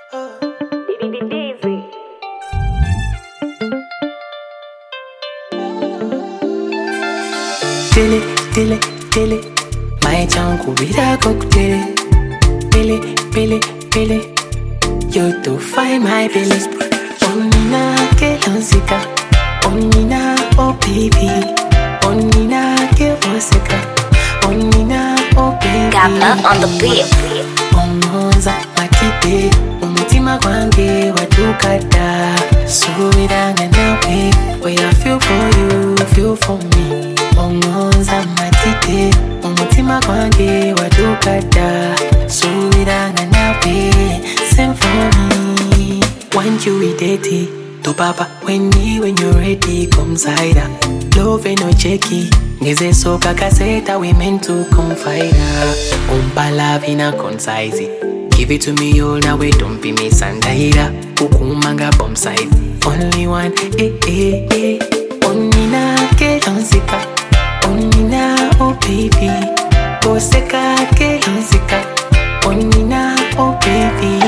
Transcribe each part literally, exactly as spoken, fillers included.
Dele, dele, dele, my changu vida cocktail. Pele, pele, pele, you to find my belly. Onina ke lansika, onina oh baby, onina ke oseka, onina oh baby. Gabba on the beat. Omonza matite, umutima kwange watukata. Suwiranga nawe, where I feel for you, feel for me. Omonza matite, umutima kwange watukata. Suwiranga nawe, same for me. Want you with it, to papa when you when you're ready, come side. Love no checky, ngeze soka kaseta, we meant to confide. Umpa love in a concise. Give it to me all now, we don't be me sandaira. Kukumanga bomb side. Only one, eh eh eh. Onina ke lansika, onina oh baby. Oseka ke lansika, onina oh baby.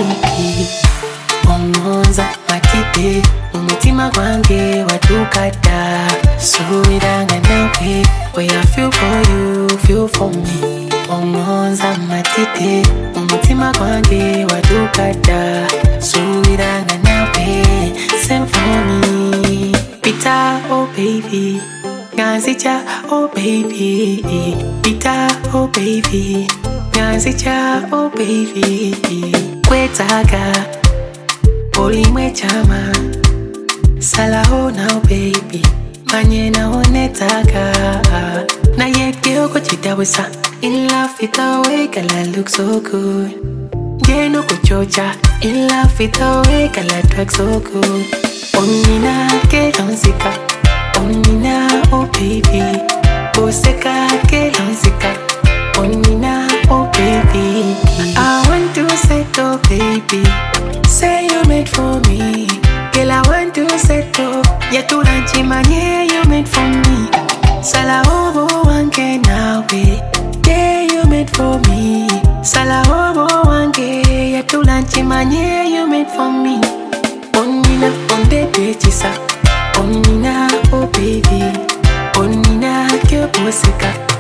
Omonza matite, umutima kwange watukata. Suwiranga nawe, where I feel for you, feel for me. Omonza matite, umutima kwange watukata. Suwiranga nawe, same for me. Pita oh baby, Nyanzicha oh baby. Pita oh baby, Nyanzicha oh baby. Kwetaka Polimwe chama Salaho now baby Manye na onetaka Na yeke oko chitawesa In love with the way kala look so good Jeno kuchocha In love with the way kala track so good Onina ke lansika Onina oh baby Oseka ke lansika Onina oh baby I want to settle baby Say you made for me, girl. I want to settle. Ya tu lanchi manye you made for me. Sala obo wange nawe, yeah you made for me. Sala obo wange ya tu lanchi manye you made for me. Onina onde bechisa, onina oh baby, onina ke oseka.